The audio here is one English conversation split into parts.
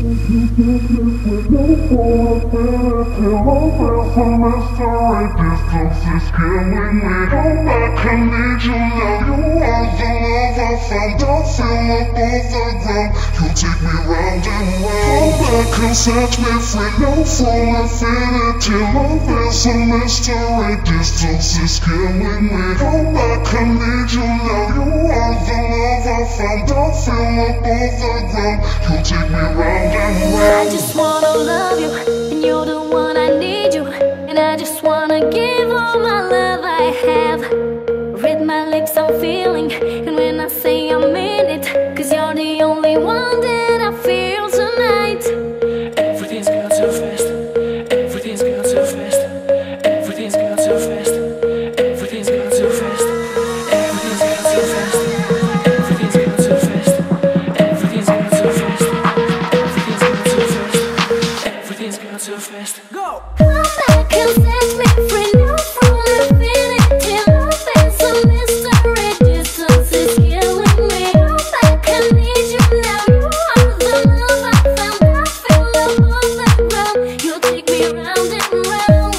Distance is killing me. Come back, I need you now. You are the love I found. I feel above the ground. You take me round and round. Come back and set me free. Now for infinity. Love is a mystery. Distance is killing me. Come back, I need you now. You are the love I found. I feel above the ground. You take me round and round. I just wanna love you, and you're the one I need you. And I just wanna give all my love I have. Read my lips, I'm feeling, and when I say I mean it, 'cause you're the only one that I feel tonight. Everything's going too fast. Everything's going too fast. Everything's going too fast. Everything's going too fast. Everything's going too fast. Everything's going too fast. Everything's going too fast. Everything's going too fast. Everything's going too fast. Go! Come back and set me free now from infinity. Love is a mystery. Distance is killing me. Come back, I need you now. You are the love I found. I feel above the ground. You take me round and round.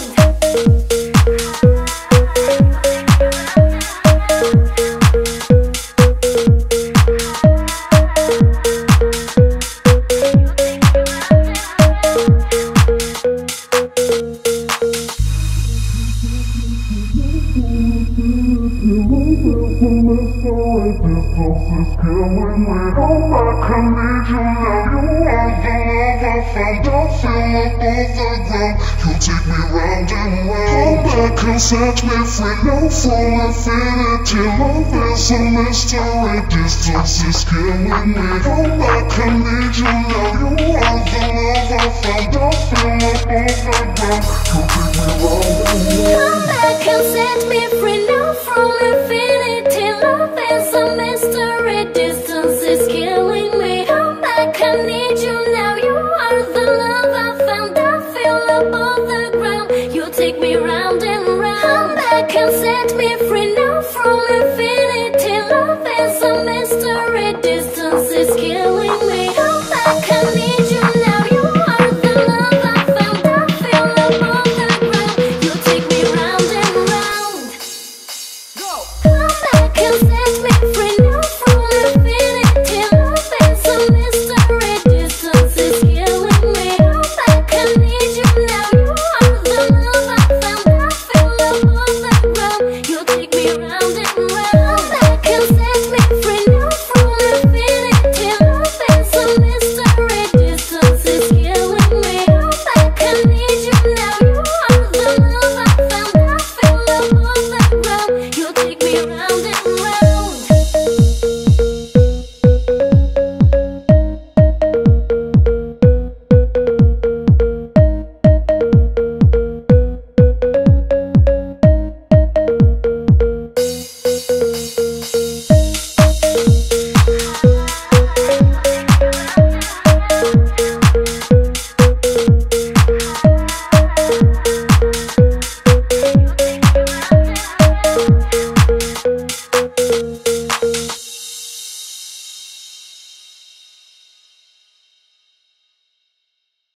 Distance is killing me. Come back, I need you now. You are the love I found. I feel above the ground. You take me round and round. Come back and set me free now for infinity. Love is a mystery. Distance is killing me. Come back, I need you now. You are the love I found. I feel above the ground. You take me round and round. Come back and set me free now from infinity. Love is a mystery. Distance is killing me. Come back, I need you now. You are the love I found. I feel above the ground. You take me round and round. Come back and set me free now from infinity. Love is a mystery. Distance is killing me.